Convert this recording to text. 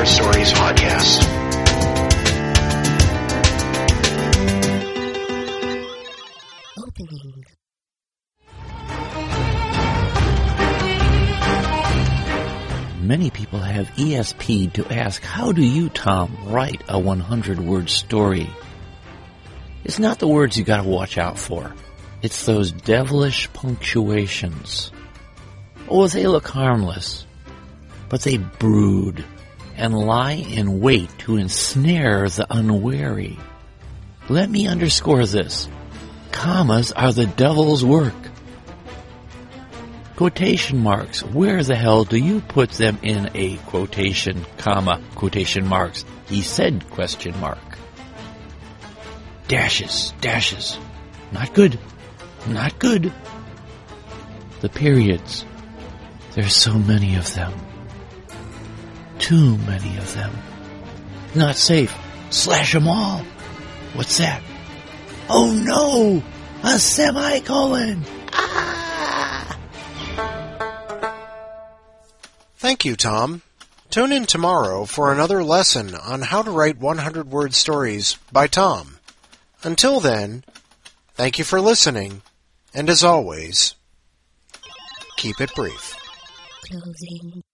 Word Stories podcast. Opening. Many people have ESP'd to ask, how do you, Tom, write a 100-word story? It's not the words you gotta watch out for. It's those devilish punctuations. Oh, they look harmless, but they brood and lie in wait to ensnare the unwary. Let me underscore this. Commas are the devil's work. Quotation marks, where the hell do you put them in a quotation, comma, quotation marks? He said, question mark. Dashes, dashes. Not good. Not good. The periods. There's so many of them. Too many of them. Not safe. Slash them all. What's that? Oh no! A semicolon! Ah! Thank you, Tom. Tune in tomorrow for another lesson on how to write 100-word stories by Tom. Until then, thank you for listening, and as always, keep it brief. Closing.